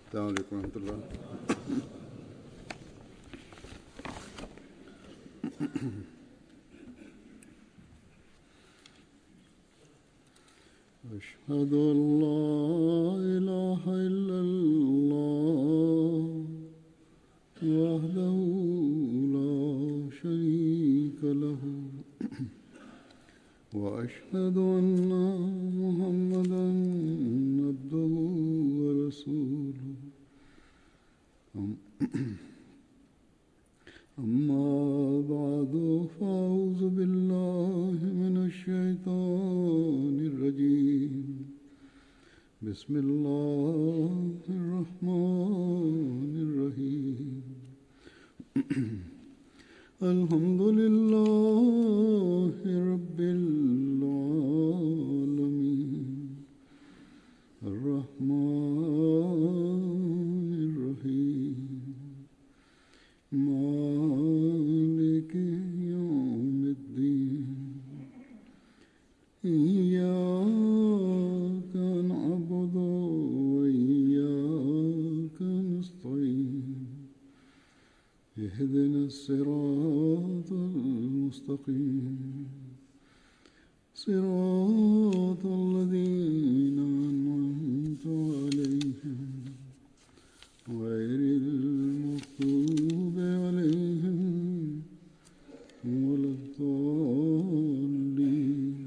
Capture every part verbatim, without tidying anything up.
السلام عليكم ورحمة الله. أشهد أن لا إله إلا الله وحده لا شريك له وأشهد أن محمدا عبده ورسوله أما بعد فأعوذ بالله من الشيطان الرجيم بسم الله الرحمن الرحيم الحمد لله رب العالمين الرحمن الرحيم مالك يوم الدين إياك نعبد وإياك نستعين اهدنا الصراط المستقيم صراط الذين أنعمت عليهم غير المغضوب عليهم ولا الضالين.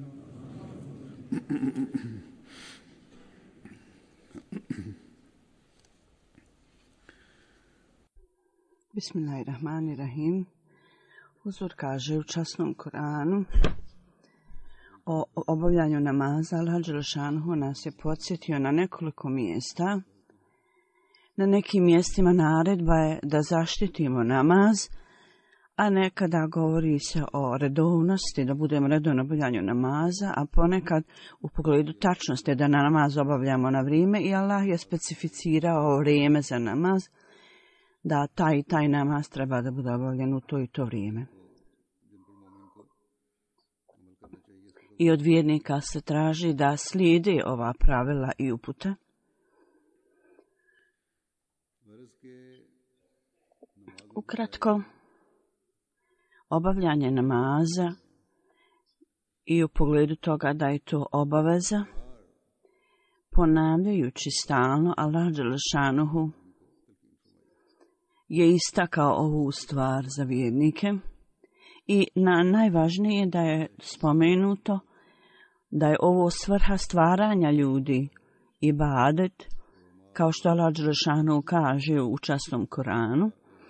Bismillahirrahmanirrahim. Huzur kaže u časnom Kur'anu o obavljanju namaza. Allah dželešanohu nas je podsjetio na nekoliko mjesta. Na nekim mjestima naredba je da zaštitimo namaz, a nekada govori se o redovnosti, da budemo redovno obavljanju namaza, a ponekad u pogledu tačnosti da namaz obavljamo na vrijeme i Allah je specificirao vrijeme za namaz, da taj i taj namaz treba da bude obavljen u to i to vrijeme. I od vjernika se traži da slijedi ova pravila i upute. Ukratko, obavljanje namaza i u pogledu toga da je to obaveza, ponavljajući stalno, Allah dželešanuhu je istakao ovu stvar za vjernike i na najvažnije je da je spomenuto da je ovo svrha stvaranja ljudi, ibadet, kao što Allah dželešanuhu kaže u časnom Koranu.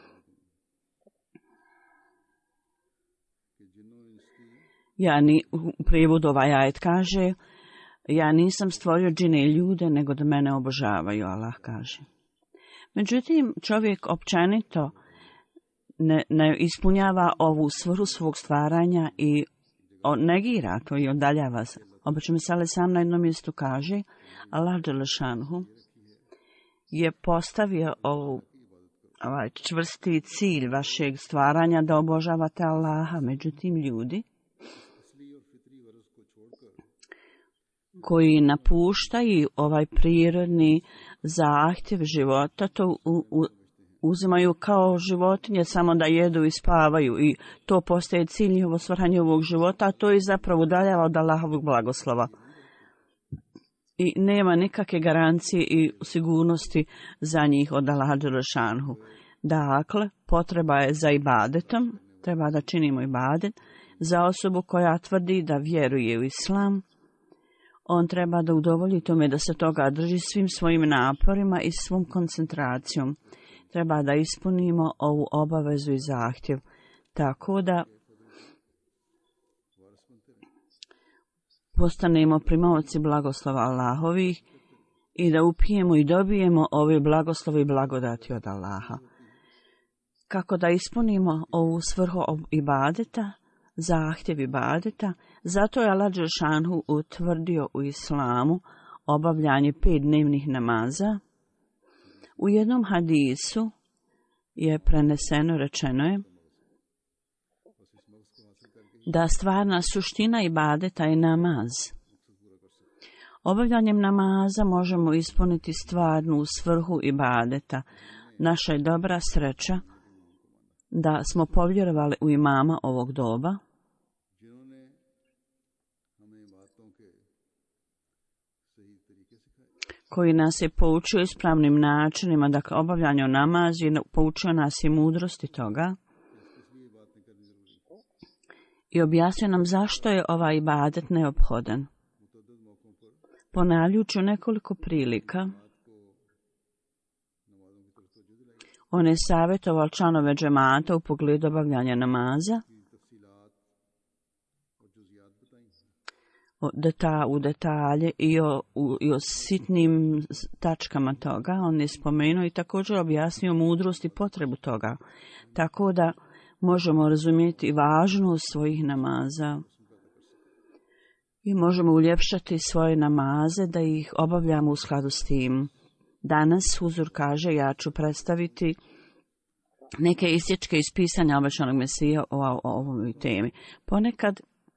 Ja ni, u prijevodu ovaj ajet kaže, ja nisam stvorio džine i ljude, nego da mene obožavaju, Allah kaže. Međutim, čovjek općenito ne, ne ispunjava ovu svrhu svog stvaranja i negira to i odaljava se. Obično misale sam na jednom mjestu kaže, Allah dželešanuhu je postavio ovu, ovaj čvrsti cilj vašeg stvaranja da obožavate Allaha. Međutim, ljudi koji napuštaju ovaj prirodni zahtjev života, to u, u, uzimaju kao životinje samo da jedu i spavaju i to postaje cilj njihovo svrha njihovog života, a to je zapravo udaljava od Allahovog blagoslova. I nema nikakve garancije i sigurnosti za njih od Allaha dželešanuhu. Dakle, potreba je za ibadetom, treba da činimo ibadet, za osobu koja tvrdi da vjeruje u islam. On treba da udovolji tome da se toga drži svim svojim naporima i svom koncentracijom. Treba da ispunimo ovu obavezu i zahtjev, tako da postanemo primaoci blagoslova Allahovih i da upijemo i dobijemo ove blagoslove i blagodati od Allaha. Kako da ispunimo ovu svrhu ibadeta, zahtjev ibadeta, zato je Allah dželešanuhu utvrdio u islamu obavljanje pet dnevnih namaza. U jednom hadisu je preneseno, rečeno je da stvarna suština ibadeta je namaz. Obavljanjem namaza možemo ispuniti stvarnu svrhu ibadeta. Naša je dobra sreća da smo povjerovali u imama ovog doba, koji nas je poučio ispravnim načinima, dakle obavljanju namaza i poučio nas i mudrosti toga i objasnio nam zašto je ovaj ibadet neophodan. Ponavljajući u nekoliko prilika, on je savjetovao članove džemata u pogledu obavljanja namaza deta, u detalje i o, u, i o sitnim tačkama toga. On je spomenuo i također objasnio mudrost i potrebu toga, tako da možemo razumjeti važnost svojih namaza i možemo uljepšati svoje namaze da ih obavljamo u skladu s tim. Danas Huzur kaže, ja ću predstaviti neke isječke iz pisanja obećanog Mesija o, o, o ovoj temi. Ponekad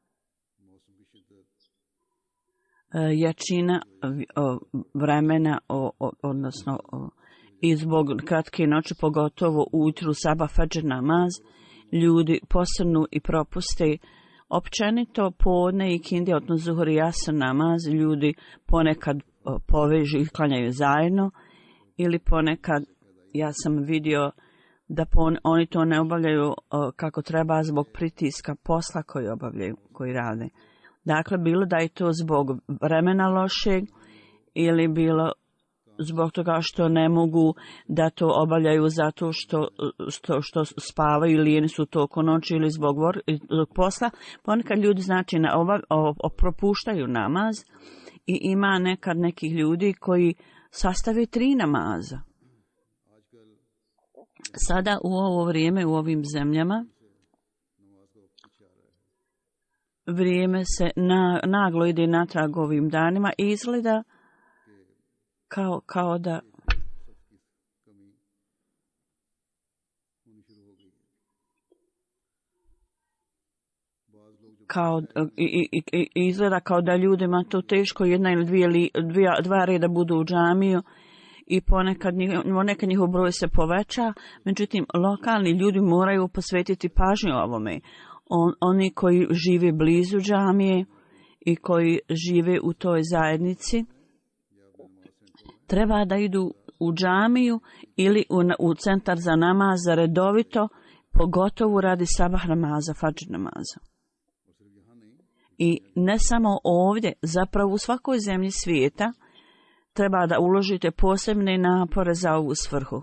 jačina vremena, o, o, odnosno o, i zbog kratke noći, pogotovo ujutru sabah fadžr namaz, ljudi posrnu i propuste. Općenito podne i kindi, odnosno zuhur i jasr namaz, ljudi ponekad povežu i klanjaju zajedno, ili ponekad, ja sam vidio da pon, oni to ne obavljaju o, kako treba zbog pritiska posla koji obavljaju, koji rade. Dakle, bilo da je to zbog vremena lošeg ili bilo zbog toga što ne mogu da to obavljaju zato što, što, što spavaju ili lijeni su toliko noći ili zbog, vor, zbog posla. Ponekad ljudi znači na obav, o, o, propuštaju namaz i ima nekad nekih ljudi koji sastave tri namaza. Sada u ovo vrijeme u ovim zemljama vrijeme se na, naglo ide natrag ovim danima i izgleda kao, kao da kao i, i, i izgleda kao da ljudima to teško jedna ili dvije, dvije dva reda budu u džamiju i ponekad, ponekad njihov broj se poveća, međutim lokalni ljudi moraju posvetiti pažnju ovome. On, oni koji žive blizu džamije i koji žive u toj zajednici treba da idu u džamiju ili u, u centar za namaz za redovito, pogotovo radi sabah namaza, fadžr namaza. I ne samo ovdje, zapravo u svakoj zemlji svijeta treba da uložite posebne napore za ovu svrhu.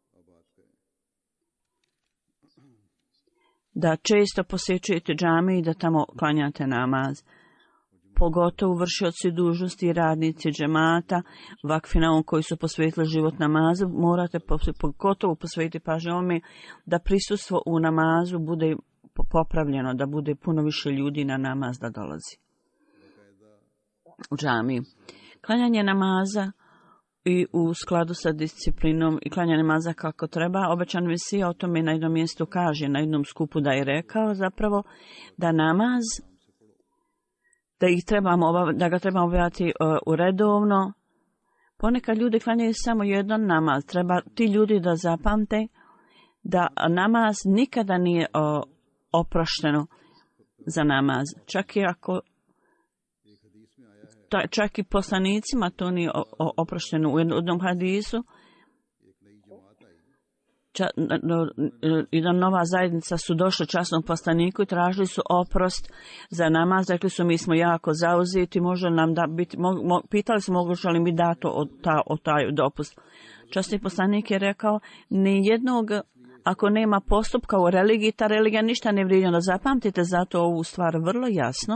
Da često posjećujete džamiju i da tamo klanjate namaz. Pogotovo vršioci dužnosti i radnici džemata, vakfina koji su posvetili život namazu, morate pogotovo posvetiti pažnju ovome da prisustvo u namazu bude popravljeno, da bude puno više ljudi na namaz da dolazi u džamiji. Klanjanje namaza i u skladu sa disciplinom i klanjanje namaza kako treba, obećan Mesija o tome na jednom mjestu kaže, na jednom skupu da je rekao zapravo da namaz, da ih trebamo, da ga trebamo obavljati uh, uredovno. Ponekad ljudi klanjaju samo jedan namaz. Treba ti ljudi da zapamte da namaz nikada nije uh, oprošteno za namaz. Čak i ako ta, čak i poslanicima to nije oprošteno. U jednom hadisu ča, no, jedna nova zajednica su došli časnom poslaniku i tražili su oprost za namaz. Rekli su mi smo jako zauzeti, može nam da biti, mo, mo, pitali su mogu li mi dato od, ta, od taj dopust. Časni poslanik je rekao, ni jednog, ako nema postupka u religiji, ta religija ništa ne vrijedi. Da zapamtite zato ovu stvar vrlo jasno.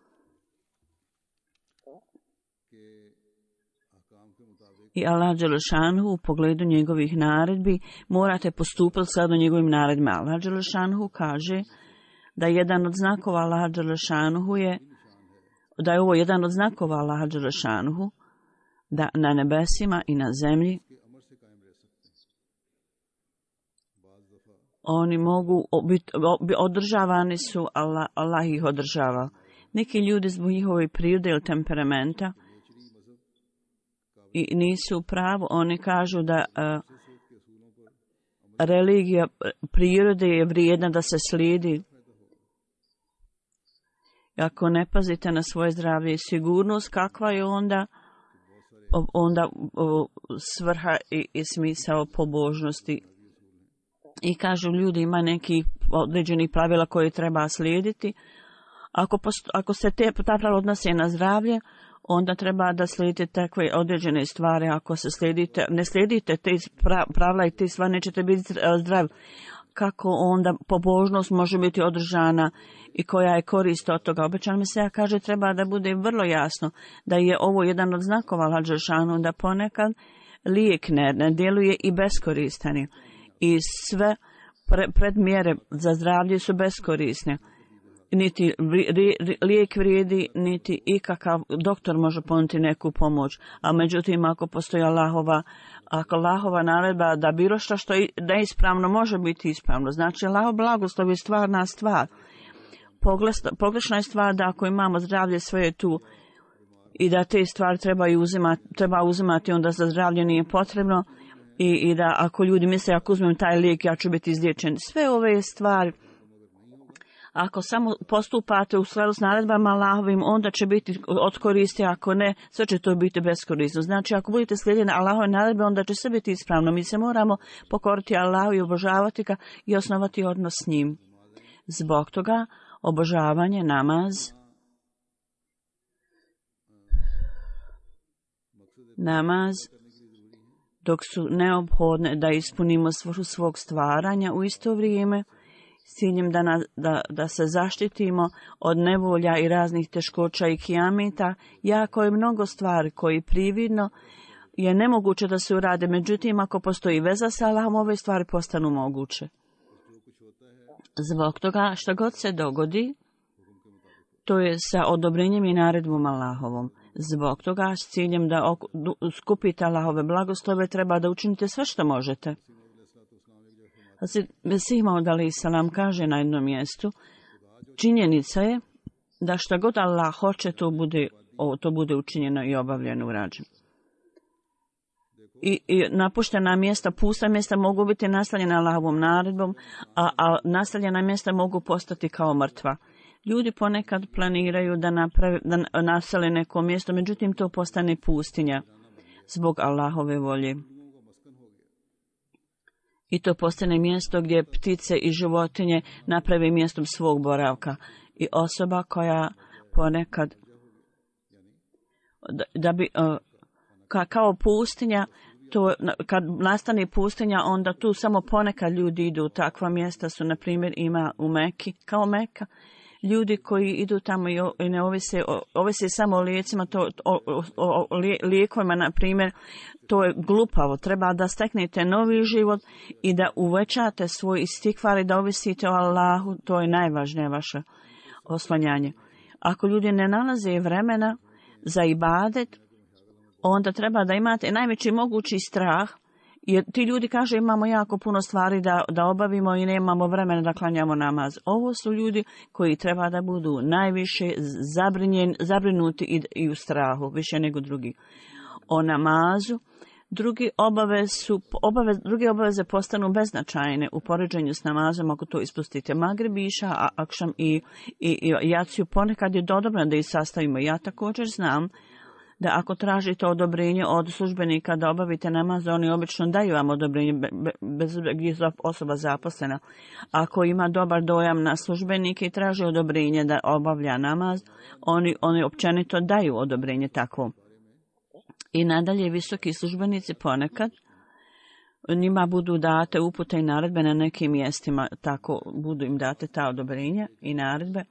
I Allah Đelešanhu u pogledu njegovih naredbi morate postupati sad o njegovim naredbama. Allah Đelešanhu kaže da jedan od znakova Allah Đelešanhu je, da je ovo jedan od znakova Allah Đelešanhu, da na nebesima i na zemlji oni mogu biti održavani su, Allah, Allah ih održava. Neki ljudi zbog njihove prirode ili temperamenta i nisu u pravu. Oni kažu da uh, religija prirode je vrijedna da se slijedi. Ako ne pazite na svoje zdravlje i sigurnost, kakva je onda, onda uh, svrha i, i smisao pobožnosti. I kažu ljudi ima neki određenih pravila koje treba slijediti. Ako, posto, ako se te, ta pravila odnose na zdravlje, onda treba da slijedite takve određene stvari. Ako se slijedite, ne slijedite te pravila i te stvari, nećete biti zdravi. Kako onda pobožnost može biti održana i koja je korist od toga? Obećan mi se, ja kaže, treba da bude vrlo jasno da je ovo jedan od znakova Al-Đelešanu, da ponekad lijek ne, ne djeluje i beskoristan je. I sve pre, predmjere za zdravlje su beskorisne. Niti lijek vrijedi, niti ikakav doktor može ponuditi neku pomoć. A međutim, ako postoji Allahova, ako Allahova naredba da bilo što što je neispravno može biti ispravno, znači Allahov blagoslov je stvarna stvar. Pogrešna je stvar da ako imamo zdravlje sve je tu i da te stvari treba uzimati, treba uzimati onda za zdravlje nije potrebno i, i da ako ljudi misle ako uzmem taj lijek ja ću biti izliječen. Sve ove stvari, ako samo postupate u skladu s naredbama Allahovim, onda će biti od koristi, ako ne, sve će to biti beskorisno. Znači, ako budete slijedili Allahove naredbe, onda će sve biti ispravno. Mi se moramo pokoriti Allahu i obožavati ga i osnovati odnos s njim. Zbog toga, obožavanje, namaz, namaz, dok su neophodne da ispunimo svrhu svog stvaranja u isto vrijeme, s ciljem da, na, da, da se zaštitimo od nevolja i raznih teškoća i kijamita, jako je mnogo stvari koji prividno je nemoguće da se urade, međutim ako postoji veza sa Allahom, ove stvari postanu moguće. Zbog toga što god se dogodi, to je sa odobrenjem i naredbom Allahovom. Zbog toga s ciljem da skupite Allahove blagoslove treba da učinite sve što možete. Mesih Maud alejhi selam kaže na jednom mjestu, činjenica je da šta god Allah hoće, to bude, to bude učinjeno i obavljeno, urađeno. I, i napuštena mjesta, pusta mjesta mogu biti nastavljena Allahovom naredbom, a, a nastavljena mjesta mogu postati kao mrtva. Ljudi ponekad planiraju da, napravi, da nasele neko mjesto, međutim to postane pustinja zbog Allahove volje. I to postane mjesto gdje ptice i životinje naprave mjestom svog boravka. I osoba koja ponekad, da, da bi, ka, kao pustinja, to, kad nastane pustinja, onda tu samo ponekad ljudi idu. Takva mjesta su, na primjer, ima u Meki, kao Meka. Ljudi koji idu tamo i, o, i ne ovise, o, ovise samo o lijecima, to, o, o, o, o lijekovima, na primjer, to je glupavo. Treba da steknete novi život i da uvećate svoj istikvar i da ovisite o Allahu, to je najvažnije vaše oslanjanje. Ako ljudi ne nalaze vremena za ibadet, onda treba da imate najveći mogući strah, jer ti ljudi kažu imamo jako puno stvari da, da obavimo i nemamo vremena da klanjamo namaz. Ovo su ljudi koji treba da budu najviše zabrinjen, zabrinuti i, i u strahu, više nego drugi. O namazu, drugi obavez su, obavez, druge obaveze postanu beznačajne u poređenju s namazom ako to ispustite. Magrib, iša, a akšam i, i, i jaciju ponekad je dobro da ih sastavimo. Ja također znam da ako tražite odobrenje od službenika da obavite namaz, oni obično daju vam odobrenje bez gdje je osoba zaposlena. Ako ima dobar dojam na službenike i traži odobrenje da obavlja namaz, oni, oni općenito daju odobrenje takvo. I nadalje visoki službenici ponekad njima budu date upute i naredbe na nekim mjestima, tako budu im date ta odobrenja i naredbe,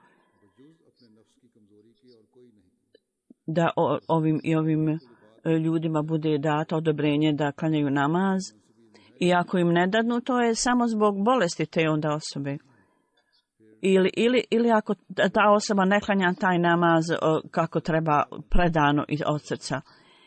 da ovim i ovim ljudima bude dato odobrenje da klanjaju namaz. I ako im ne dadnu, to je samo zbog bolesti te onda osobe. Ili, ili, ili ako ta osoba ne klanja taj namaz kako treba predano od srca.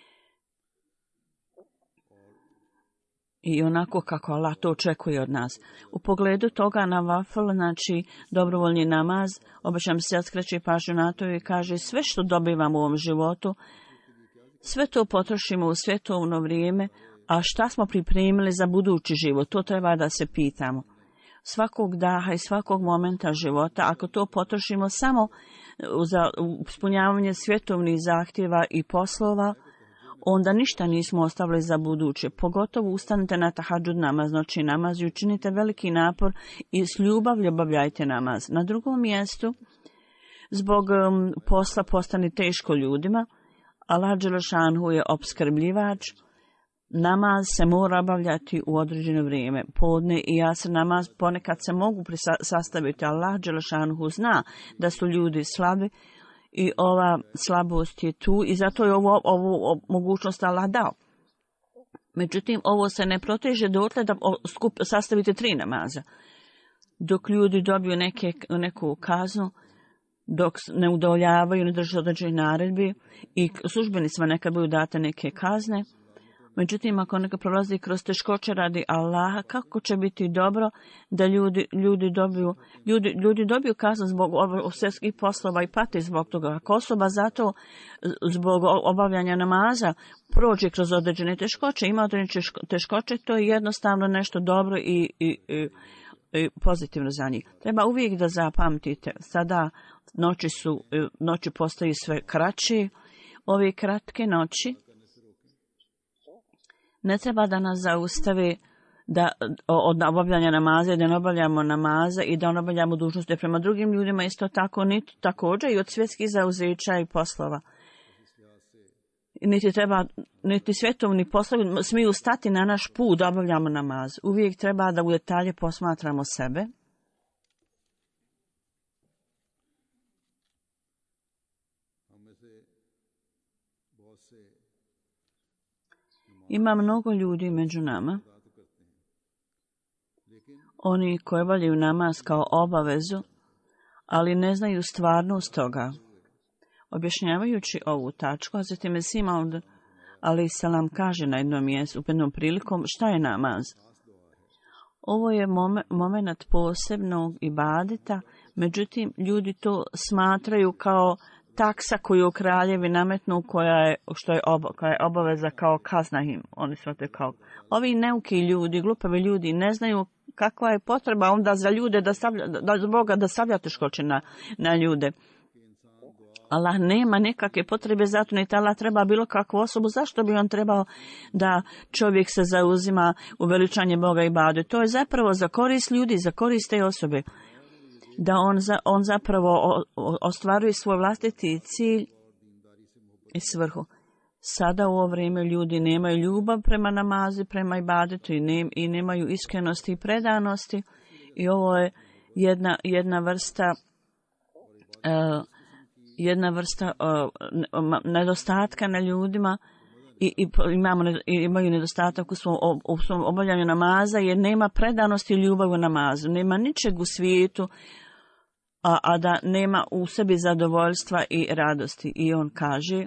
I onako kako Allah to očekuje od nas. U pogledu toga na vafl, znači dobrovoljni namaz, obično se skreće pažnju na to i kaže sve što dobivam u ovom životu, sve to potrošimo u svjetovno vrijeme, a šta smo pripremili za budući život, to treba da se pitamo. Svakog daha i svakog momenta života, ako to potrošimo samo za ispunjavanje svjetovnih zahtjeva i poslova, onda ništa nismo ostavili za buduće. Pogotovo ustanite na tahadžud namaz, noći namaz i učinite veliki napor i s ljubavlju obavljajte namaz. Na drugom mjestu, zbog um, posla postane teško ljudima, Allah dželešanhu je opskrbljivač, namaz se mora obavljati u određeno vrijeme. Podne i jasr namaz ponekad se mogu sastaviti. Allah dželešanhu zna da su ljudi slabi i ova slabost je tu i zato je ovo, ovo mogućnost Allah dao. Međutim, ovo se ne proteže dotle da skup, sastavite tri namaza. Dok ljudi dobiju neke, neku kaznu, dok ne udovoljavaju, ne drže određenih naredbi i službenicima nekad budu date neke kazne. Međutim, ako neka prolazi kroz teškoće radi Allaha, kako će biti dobro da ljudi, ljudi, dobiju, ljudi, ljudi dobiju kaznu zbog svjetskih poslova i pati zbog toga. Ako osoba zato zbog obavljanja namaza prođe kroz određene teškoće, ima određene teškoće, to je jednostavno nešto dobro i, i, i, i pozitivno za njih. Treba uvijek da zapamtite, sada noći, su, noći postaju sve kraći, ove kratke noći ne treba da nas zaustavi da, od obavljanja namaza, da ne obavljamo namaza i da ne obavljamo dužnosti prema drugim ljudima, isto tako, niti također i od svjetskih zauzeća i poslova. Niti treba, niti svjetovni poslovi smiju stati na naš put da obavljamo namaz. Uvijek treba da u detalje posmatramo sebe. Ima mnogo ljudi među nama, oni koji obavljaju namaz kao obavezu, ali ne znaju stvarnost toga. Objašnjavajući ovu tačku, Hazreti Mesih Maud alejhi selam kaže na jednom mjestu, u jednom prilikom, šta je namaz? Ovo je moment posebnog ibadeta, međutim, ljudi to smatraju kao taksa koju kraljevi nametnu, koja je, što je, oba, koja je obaveza kao kazna im. Oni smatraju kao. Ovi neuki ljudi, glupavi ljudi, ne znaju kakva je potreba onda za ljude da stavlja, da zbog da stavlja teškoće na, na ljude. Allah nema nekakve potrebe za to, niti Allah treba bilo kakvu osobu. Zašto bi on trebao da čovjek se zauzima u veličanje Boga i ibade? To je zapravo za korist ljudi, za korist te osobe. Da on, za, on zapravo ostvaruje svoj vlastiti cilj i svrhu. Sada u ovo vrijeme ljudi nemaju ljubav prema namazi, prema ibadetu i, ne, i nemaju iskrenosti i predanosti. I ovo je jedna, jedna vrsta uh, jedna vrsta uh, nedostatka na ljudima i, i imamo, imaju nedostatak u svom, u svom obavljanju namaza jer nema predanosti i ljubav u namazu. Nema ničeg u svijetu, a, a da nema u sebi zadovoljstva i radosti. I on kaže,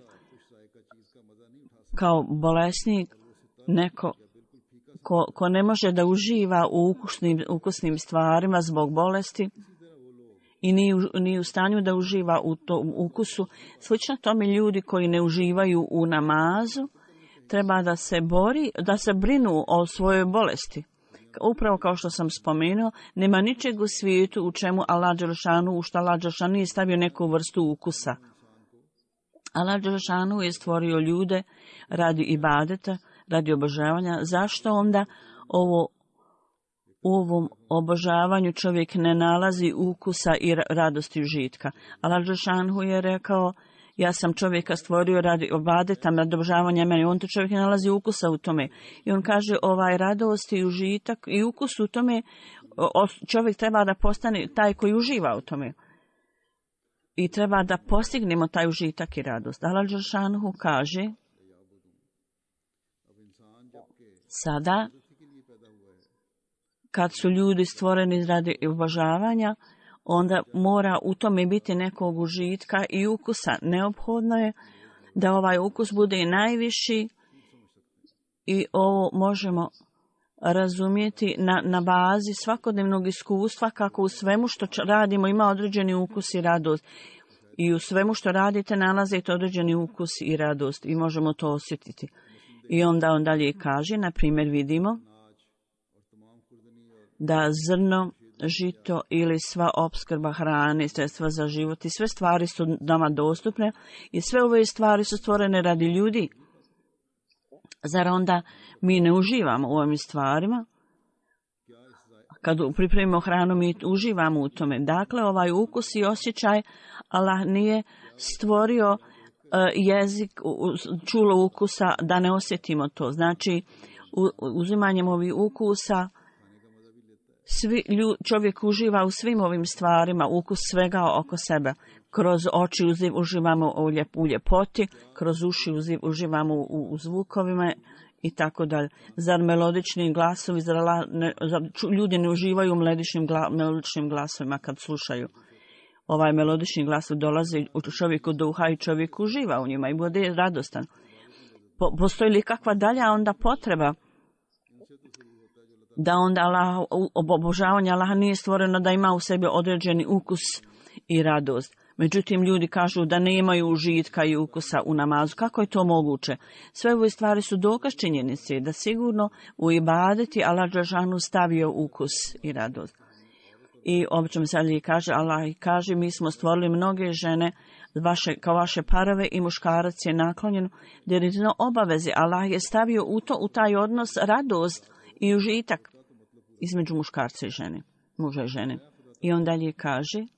kao bolesnik, neko ko, ko ne može da uživa u ukusnim, ukusnim stvarima zbog bolesti i nije, nije u stanju da uživa u tom ukusu. Slično tome ljudi koji ne uživaju u namazu, treba da se bori, da se brinu o svojoj bolesti. Upravo kao što sam spomenuo, nema ničeg u svijetu u čemu Allah dželešanu, u što Allah dželešanu nije stavio neku vrstu ukusa. Allah dželešanu je stvorio ljude radi ibadeta, radi obožavanja. Zašto onda ovo, u ovom obožavanju čovjek ne nalazi ukusa i radosti užitka? Allah dželešanu je rekao, ja sam čovjeka stvorio radi ibadeta, radi obožavanja mene. On to čovjek ne nalazi ukusa u tome. I on kaže, ovaj radost i užitak i ukus u tome, čovjek treba da postane taj koji uživa u tome. I treba da postignemo taj užitak i radost. Allah dželešanu kaže, sada, kad su ljudi stvoreni radi obožavanja, onda mora u tome biti nekog užitka i ukusa. Neophodno je da ovaj ukus bude i najviši i ovo možemo razumjeti na, na bazi svakodnevnog iskustva kako u svemu što radimo ima određeni ukus i radost. I u svemu što radite nalazite određeni ukus i radost i možemo to osjetiti. I onda on dalje kaže, na primjer vidimo da zrno, žito ili sva opskrba hrane, sredstva za život i sve stvari su nama dostupne i sve ove stvari su stvorene radi ljudi. Zar onda mi ne uživamo u ovim stvarima? Kad pripremimo hranu, mi uživamo u tome. Dakle, ovaj ukus i osjećaj, Allah nije stvorio uh, jezik, čulo ukusa da ne osjetimo to. Znači, u, uzimanjem ovih ukusa, svi, ljud, čovjek uživa u svim ovim stvarima, ukus svega oko sebe. Kroz oči uziv, uživamo u, ljep, u ljepoti, kroz uši uziv, uživamo u, u zvukovima i tako dalje. Zar melodični glasovi, zar, ne, zar ljudi ne uživaju u melodičnim, gla, melodičnim glasovima kad slušaju? Ovaj melodični glas dolazi u čovjeku duha i čovjek uživa u njima i bude radostan. Po, postoji li kakva dalja onda potreba da onda Allah, obožavanje Allaha nije stvoreno da ima u sebi određeni ukus i radost. Međutim, ljudi kažu da nemaju užitka i ukusa u namazu. Kako je to moguće? Sve ove stvari su dokaz činjenice da sigurno u ibadeti Allah dželešanu stavio ukus i radost. I obično se Ali kaže, Allah kaže, mi smo stvorili mnoge žene vaše, kao vaše parove i muškarac je naklonjen direktno obavezi. Allah je stavio u to, u taj odnos radost i užitak između muškarca i žene, muža i žene. I on dalje kaže,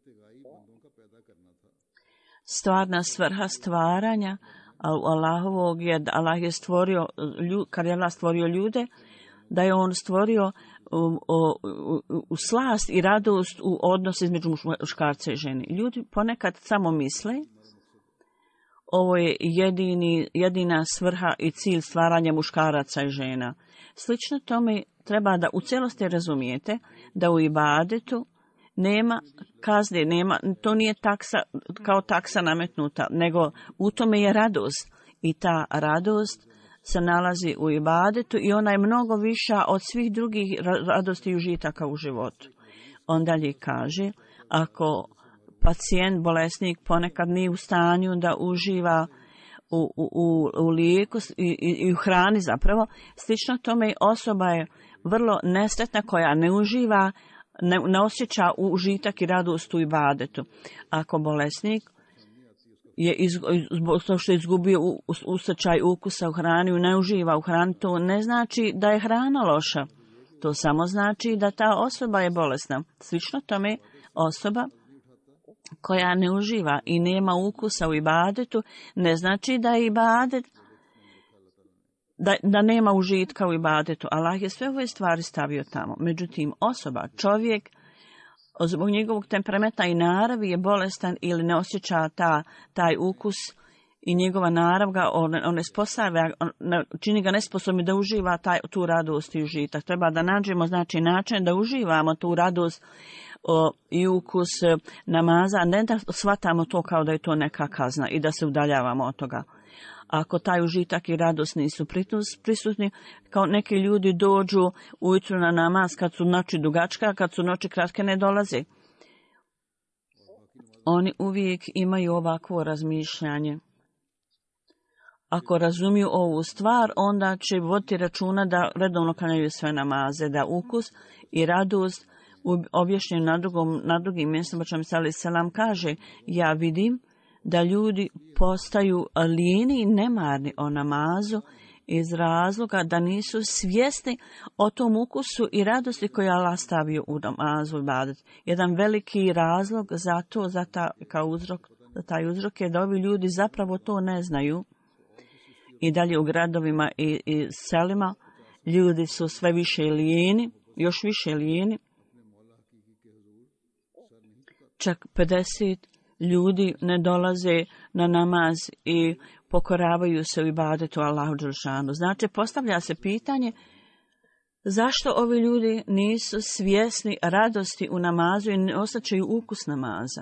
stvarna svrha stvaranja Allahovog je da Allah je stvorio, kad je Allah stvorio ljude, da je on stvorio u, u, u, u slast i radost u odnos između muškarca i žene. Ljudi ponekad samo misle, ovo je jedini, jedina svrha i cilj stvaranja muškaraca i žena. Slično tome treba da u cijelosti razumijete da u ibadetu nema kazne, nema, to nije taksa, kao taksa nametnuta, nego u tome je radost. I ta radost se nalazi u ibadetu i ona je mnogo viša od svih drugih radosti i užitaka u životu. On dalje kaže, ako pacijent, bolesnik ponekad nije u stanju da uživa u, u, u, u lijeku i, i, i u hrani zapravo, slično tome osoba je vrlo nesretna koja ne uživa, ne, ne osjeća užitak i radost u ibadetu. Ako bolesnik je zbog toga što je izgubio osjećaj ukusa u hrani i ne uživa u hrani, to ne znači da je hrana loša. To samo znači da ta osoba je bolesna. Slično tome osoba koja ne uživa i nema ukusa u ibadetu, ne znači da je ibadet, da, da nema užitka u ibadetu. Allah je sve ove stvari stavio tamo. Međutim, osoba, čovjek, zbog njegovog temperamenta i naravi je bolestan ili ne osjeća ta, taj ukus i njegova narav ga on, on ne spostavlja, on, čini ga nesposobni da uživa taj, tu radost i užitak. Treba da nađemo znači način da uživamo tu radost o, i ukus namaza, a ne da shvatamo to kao da je to neka kazna i da se udaljavamo od toga. Ako taj užitak i radost nisu prisutni, kao neki ljudi dođu ujutru na namaz kad su noći dugačke, a kad su noći kratke ne dolaze. Oni uvijek imaju ovakvo razmišljanje. Ako razumiju ovu stvar, onda će voditi računa da redovno klanjaju sve namaze, da ukus i radost objašnjen na, drugom, na drugim mjestima, što mi sallallahu alejhi ve sellem kaže, ja vidim da ljudi postaju lijeni i nemarni o namazu iz razloga da nisu svjesni o tom ukusu i radosti koju je Allah stavio u namazu. Jedan veliki razlog za to, za, ta, kao uzrok, za taj uzrok je da ovi ljudi zapravo to ne znaju. I dalje u gradovima i, i selima ljudi su sve više lijeni, još više lijeni. Čak pedeset ljudi ne dolaze na namaz i pokoravaju se u ibadetu Allahu dželešanu. Znači, postavlja se pitanje zašto ovi ljudi nisu svjesni radosti u namazu i ne osjećaju ukus namaza.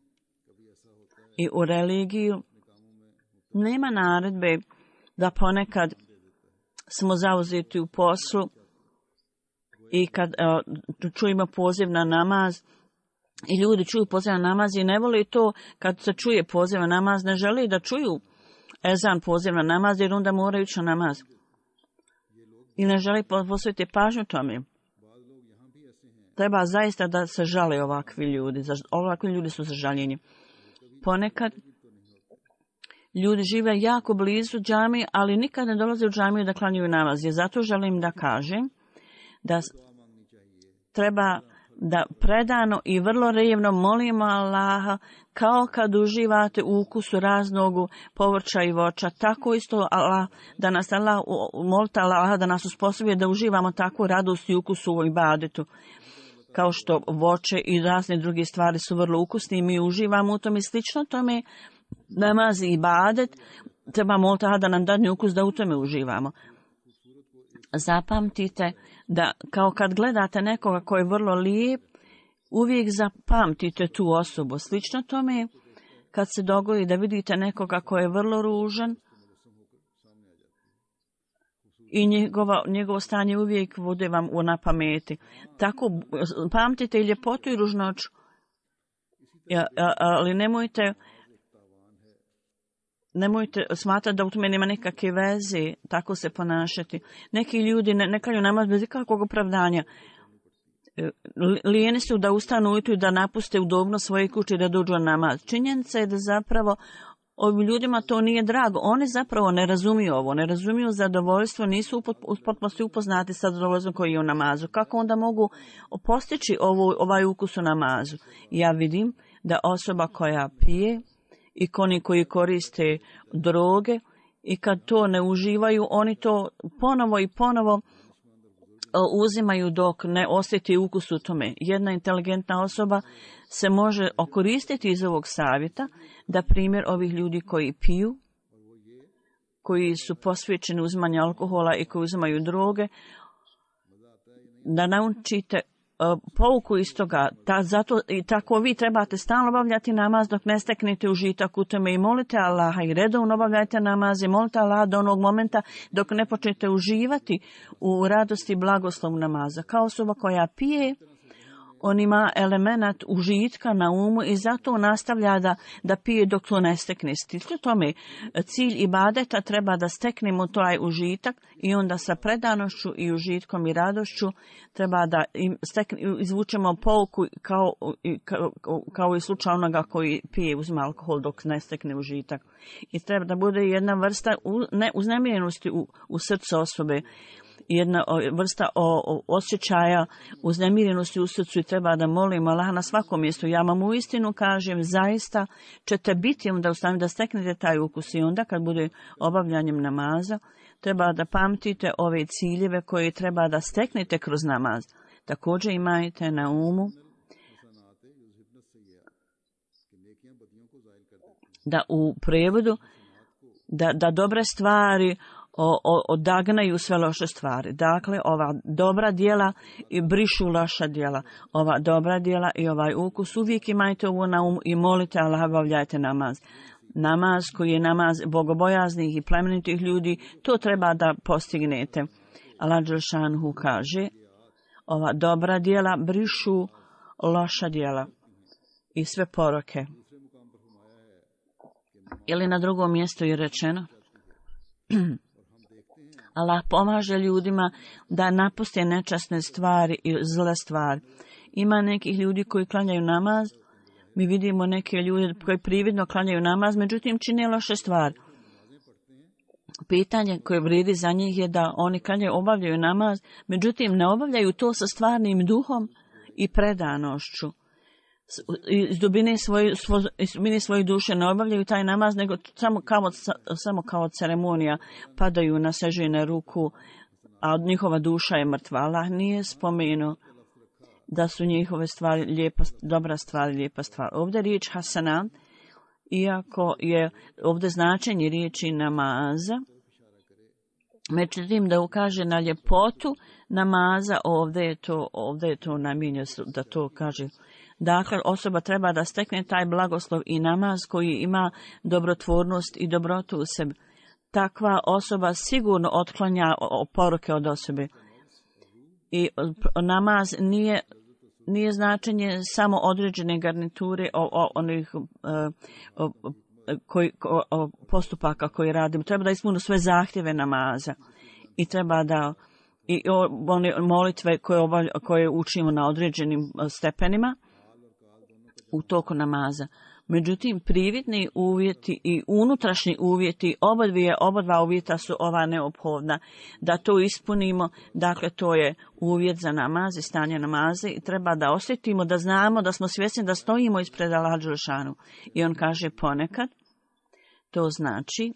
I u religiju nema naredbe da ponekad smo zauzeti u poslu i kad uh, čujemo poziv na namaz, I ljudi čuju pozivan namaz i ne voli to kad se čuje pozivan namaz, ne želi da čuju ezan pozivan namaz jer onda moraju ići na namaz. I ne želi posvetiti pažnju tome. Treba zaista da se žale ovakvi ljudi. Ovakvi ljudi su za žaljenje. Ponekad ljudi žive jako blizu džamije, ali nikad ne dolaze u džamiju da klanjaju namaz. I zato želim da kažem da treba da predano i vrlo revno molimo Allaha kao kad uživate u ukusu raznog povrća i voća. Tako isto Allah, da nas Allah, molite Allaha da nas usposobi da uživamo takvu radost i ukus u ibadetu. Kao što voće i razne druge stvari su vrlo ukusni i mi uživamo u tome. Slično tome namaz i ibadet treba moliti Allaha da nam dadne ukus da u tome uživamo. Zapamtite da kao kad gledate nekoga koji je vrlo lijep, uvijek zapamtite tu osobu. Slično tome kad se dogodi da vidite nekoga koji je vrlo ružan i njegova, njegovo stanje uvijek bude vam u na pameti. Tako pamtite i ljepotu i ružnoću, ali nemojte Nemojte smatrati da u tome nema nekakve veze, tako se ponašati. Neki ljudi ne, ne klanjaju namaz bez ikakvog opravdanja. Lijeni su da ustanu ujutro i da napuste udobno svoje kuće i da dođu na namaz. Činjenica je da zapravo ovim ljudima to nije drago. Oni zapravo ne razumiju ovo, ne razumiju zadovoljstvo, nisu u potpunosti upoznati sa zadovoljstvom koji je u namazu. Kako onda mogu postići ovo, ovaj ukus u namazu? Ja vidim da osoba koja pije i oni koji koriste droge i kad to ne uživaju, oni to ponovo i ponovo uzimaju dok ne osjeti ukus u tome. Jedna inteligentna osoba se može okoristiti iz ovog savjeta da primjer ovih ljudi koji piju, koji su posvećeni uzimanju alkohola i koji uzimaju droge, da naučite pouku iz toga. Ta, zato, i tako vi trebate stalno obavljati namaz dok ne steknete užitak u tome i molite Allaha i redovno obavljajte namaz i molite Allaha do onog momenta dok ne počnete uživati u radosti i blagoslovu namaza. Kao osoba koja pije, on ima element užitka na umu i zato nastavlja da, da pije dok to ne stekne. Slično tome, cilj ibadeta treba da steknemo taj užitak i onda sa predanošću i užitkom i radošću treba da im stekne, izvučemo pouku kao, kao, kao i slučaj onoga koji pije uzme alkohol dok ne stekne užitak. I treba da bude jedna vrsta ne, uznemirenosti u, u srcu osobe, jedna vrsta o, o, osjećaja uznemirenosti u srcu i treba da molimo Allaha na svakom mjestu. Ja vam uistinu kažem, zaista ćete biti onda u stanju da steknete taj ukus i onda kad bude obavljanjem namaza, treba da pamtite ove ciljeve koje treba da steknete kroz namaz. Također imajte na umu da u prevodu da, da dobre stvari O, o, odagnaju sve loše stvari. Dakle, ova dobra djela i brišu loša djela. Ova dobra djela i ovaj ukus uvijek imajte ovo na umu i molite Allaha, obavljajte namaz. Namaz koji je namaz bogobojaznih i plemenitih ljudi, to treba da postignete. Allah dželšanhu kaže, ova dobra djela brišu loša djela i sve poroke. Ili na drugom mjestu je rečeno, Allah pomaže ljudima da napuste nečasne stvari i zle stvari. Ima nekih ljudi koji klanjaju namaz, mi vidimo neke ljude koji prividno klanjaju namaz, međutim čine loše stvari. Pitanje koje vrijedi za njih je da oni klanjaju, obavljaju namaz, međutim ne obavljaju to sa stvarnim duhom i predanošću. Iz dubine svoje, iz dubine svoje duše ne obavljaju taj namaz, nego samo kao, samo kao ceremonija padaju na sežine ruku, a od njihova duša je mrtva. Allah nije spomenuo da su njihove stvari lijepa, dobra stvar, lijepa stvar. Ovdje riječ hasana, iako je ovdje značenje riječi namaza, međutim da ukaže na ljepotu namaza, ovdje je to, ovdje je to namijenjeno da to kaže. Dakle, osoba treba da stekne taj blagoslov i namaz koji ima dobrotvornost i dobrotu u sebi. Takva osoba sigurno otklanja poruke od osobe. I namaz nije nije značenje samo određene garniture o, o onih o, o, koji, o, o postupaka koje radimo. Treba da ispunimo sve zahtjeve namaza i treba da i one molitve koje, obavlja, koje učimo na određenim stepenima u toku namaza. Međutim, prividni uvjeti i unutrašnji uvjeti, oba dvije, oba dva uvjeta su ova neophodna. Da to ispunimo, dakle to je uvjet za namaz i stanje namaze i treba da osjetimo, da znamo, da smo svjesni da stojimo ispred Allaha dželešanu. I on kaže ponekad, to znači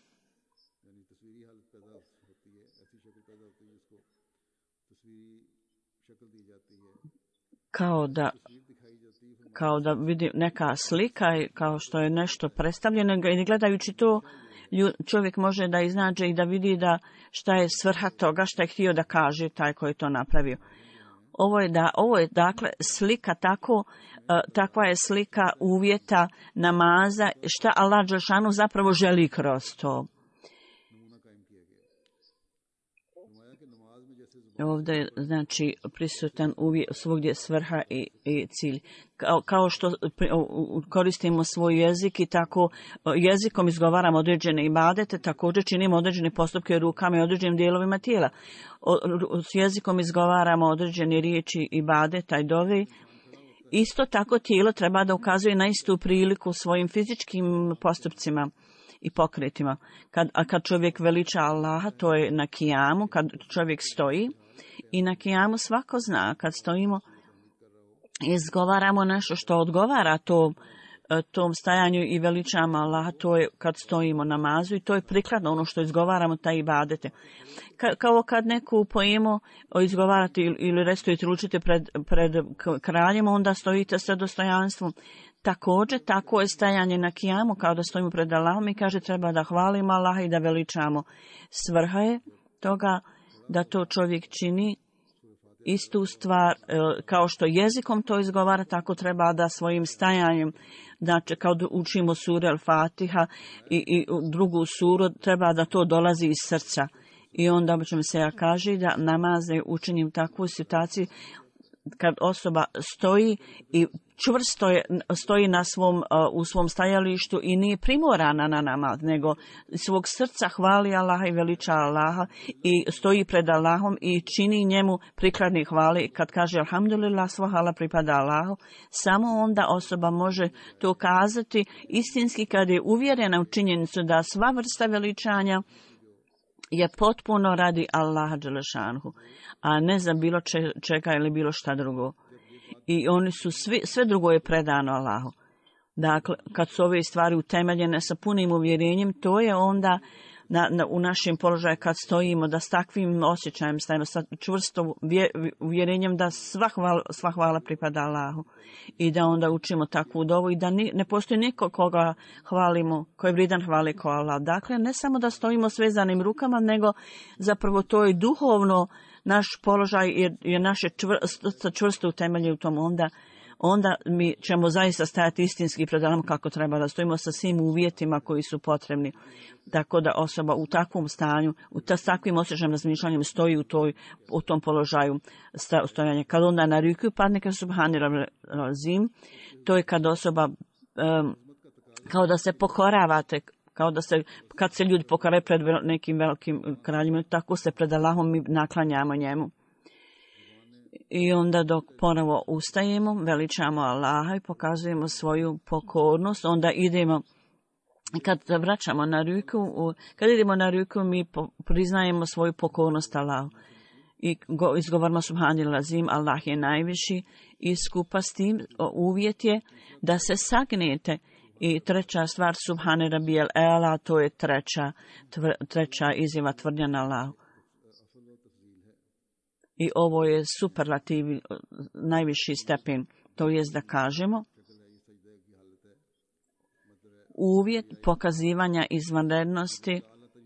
kao da kao da vidi neka slika, kao što je nešto predstavljeno i gledajući to čovjek može da iznađe i da vidi da šta je svrha toga, šta je htio da kaže taj koji je to napravio. Ovo je, da, ovo je dakle slika tako, takva je slika uvjeta namaza, šta Allah dželešanu zapravo želi kroz to. Ovdje je znači prisutan uvijek svugdje svrha i, i cilj. Kao, kao što koristimo svoj jezik i tako jezikom izgovaramo određene ibadete, također činimo određene postupke rukama i određenim dijelovima tijela. O, s jezikom izgovaramo određene riječi ibadeta i dove. Isto tako tijelo treba da ukazuje na istu priliku svojim fizičkim postupcima i pokretima. Kad, a kad čovjek veliča Allaha, to je na kijamu, kad čovjek stoji i na kijamu svako zna, kad stojimo izgovaramo nešto što odgovara to, tom stajanju i veličamo Allaha, to je kad stojimo namazu i to je prikladno ono što izgovaramo taj ibadete. Ka, kao kad neku poemu izgovarate ili, ili restojite ručite pred, pred kraljem, onda stojite sa dostojanstvom. Također, tako je stajanje na kijamu, kao da stojimo pred Allahom i kaže treba da hvalimo Allaha i da veličamo. Svrha je toga da to čovjek čini istu stvar, kao što jezikom to izgovara, tako treba da svojim stajanjem, znači kao da učimo sure Al-Fatiha i, i drugu suru, treba da to dolazi iz srca. I onda ćemo se ja kaže da namaz je učinjen u takvoj situaciji kad osoba stoji i čvrsto je, stoji na svom, u svom stajalištu i nije primorana na namaz, nego svog srca hvali Allaha i veliča Allaha i stoji pred Allahom i čini njemu prikladni hvali. Kad kaže alhamdulillah, sva hvala pripada Allahu, samo onda osoba može to kazati istinski kad je uvjerena u činjenicu da sva vrsta veličanja je potpuno radi Allaha dželešanhu, a ne za bilo čega ili bilo šta drugo. I oni su svi, sve drugo je predano Allahu. Dakle, kad su ove stvari utemeljene sa punim uvjerenjem, to je onda na, na, u našem položaju kad stojimo, da s takvim osjećajem stajimo, sa čvrstom uvjerenjem da sva hvala, sva hvala pripada Allahu. I da onda učimo takvu dovu i da ni, ne postoji niko koga hvalimo, koji je vrijedan hvali ko Allah. Dakle, ne samo da stojimo svezanim rukama, nego zapravo to je duhovno naš položaj je, je naše čvrsto, čvrsto utemelje u tom onda, onda mi ćemo zaista stajati istinski pred Allahom kako treba da stojimo sa svim uvjetima koji su potrebni. Tako da osoba u takvom stanju, u ta, s takvim osjećajem razmišljanjem stoji u, toj, u tom položaju stojanja. Kad onda na ruku padne kad subhanallah razim, to je kad osoba um, kao da se pokoravate, kao da se, kad se ljudi pokoraju pred nekim velikim kraljima, tako se pred Allahom mi naklanjamo njemu. I onda dok ponovo ustajemo, veličamo Allaha i pokazujemo svoju pokornost, onda idemo, kad vraćamo na ruku, kad idemo na ruku, mi priznajemo svoju pokornost Allahu. I izgovorimo subhanallah azim, Allah je najviši i skupa s tim uvjet je da se sagnete. I treća stvar, subhane rabijel ela, to je treća, tvr, treća izjava tvrdnja na Allahu. I ovo je superlativ, najviši stepen, to jest da kažemo uvjet pokazivanja izvanrednosti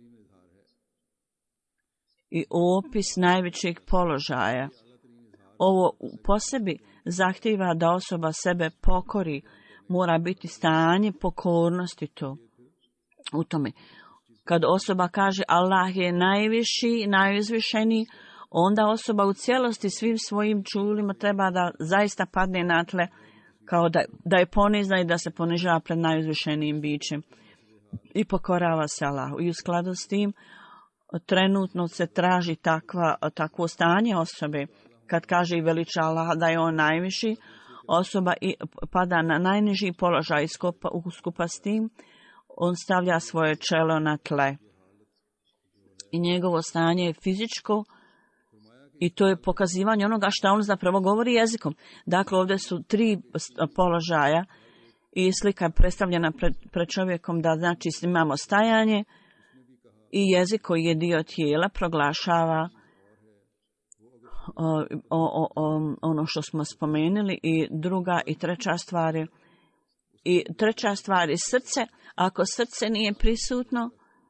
i opis najvećeg položaja. Ovo po sebi zahtijeva da osoba sebe pokori, mora biti stanje pokornosti to. U tome. Kad osoba kaže Allah je najviši, najuzvišeniji, onda osoba u cijelosti svim svojim čulima treba da zaista padne na tle, kao da, da je ponizna i da se ponižava pred najuzvišenijim bićem i pokorava se Allahu. I u skladu s tim trenutno se traži takva, takvo stanje osobe, kad kaže i veliča Allaha da je on najviši, osoba i pada na najniži položaj i skupa, skupa s tim on stavlja svoje čelo na tle. I njegovo stanje je fizičko i to je pokazivanje onoga što on zapravo govori jezikom. Dakle, ovdje su tri položaja i slika je predstavljena pred, pred čovjekom da znači imamo stajanje i jezik koji je dio tijela proglašava o, o, o, ono što smo spomenuli i druga i treća stvar je i treća stvar je srce. Ako srce nije prisutno,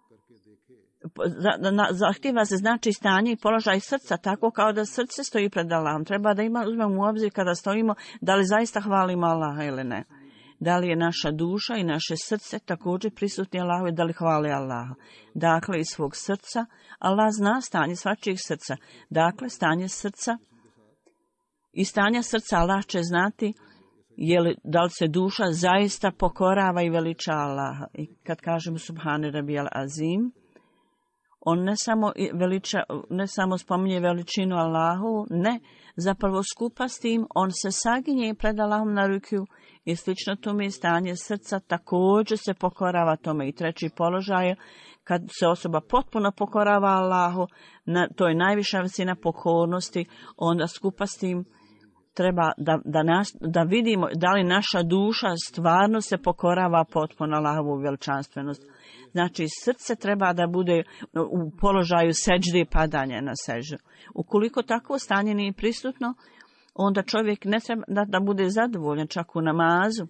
zahtjeva se znači stanje i položaj srca tako kao da srce stoji pred Allahom. Treba da ima, uzmemo u obzir kada stojimo da li zaista hvalimo Allaha ili ne. Da li je naša duša i naše srce također prisutni Allahu i da li hvali Allaha. Dakle, iz svog srca, Allah zna stanje svačijeg srca. Dakle, stanje srca i stanje srca Allah će znati je li, da li se duša zaista pokorava i veliča Allaha. I kad kažemo Subhane Rabijal Azim, on ne samo, veliča, ne samo spominje veličinu Allahu, ne, zapravo skupa s tim, on se saginje pred Allahom na ruku i slično tome stanje srca također se pokorava tome. I treći položaj je kad se osoba potpuno pokorava Allahu, na, to je najviša visina pokornosti, onda skupa s tim treba da, da, nas, da vidimo da li naša duša stvarno se pokorava potpuno Allahovu veličanstvenost. Znači, srce treba da bude u položaju seđde i padanja na seždu. Ukoliko takvo stanje nije prisutno, onda čovjek ne treba da, da bude zadovoljan čak u namazu.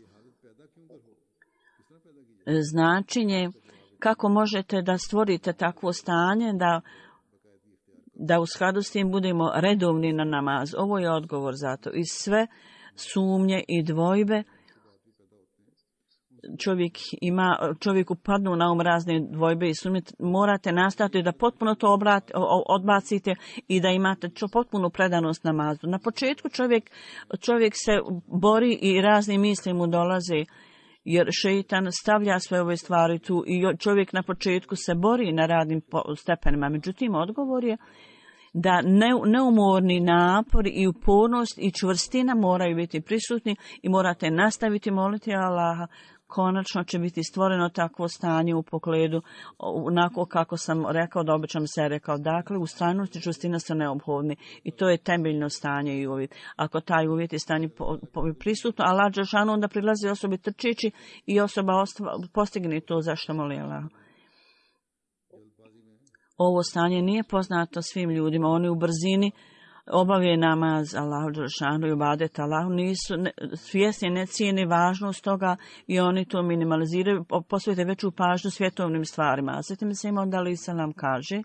Značenje kako možete da stvorite takvo stanje da, da u skladu s tim budemo redovni na namaz. Ovo je odgovor za to. I sve sumnje i dvojbe čovjek ima, čovjeku padnu na um razne dvojbe i sumnje, morate nastaviti da potpuno to obrat, odbacite i da imate čo, potpunu predanost namazu. Na početku čovjek, čovjek se bori i razne misli mu dolaze, jer šeitan stavlja sve ove stvari tu i čovjek na početku se bori na radnim stepenima. Međutim, odgovor je da ne, neumorni napor i upornost i čvrstina moraju biti prisutni i morate nastaviti moliti Allaha. Konačno će biti stvoreno takvo stanje u pogledu, onako kako sam rekao, da običam se rekao. Dakle, ustrajnost i čvrstina su neophodni i to je temeljno stanje i uvjet. Ako taj uvjet je stanje po, po, prisutno, Allah dželešanu onda prilazi osobi trčeći i osoba ostva, postigne to zašto moli Allah. Ovo stanje nije poznato svim ljudima, oni u brzini obavije namaz Allahu dželešanu i ibadet Allahu, nisu ne, svjesni, ne cijene važnost toga i oni to minimaliziraju, posvete veću pažnju svjetovnim stvarima. A zatim se ima da li se nam kaže,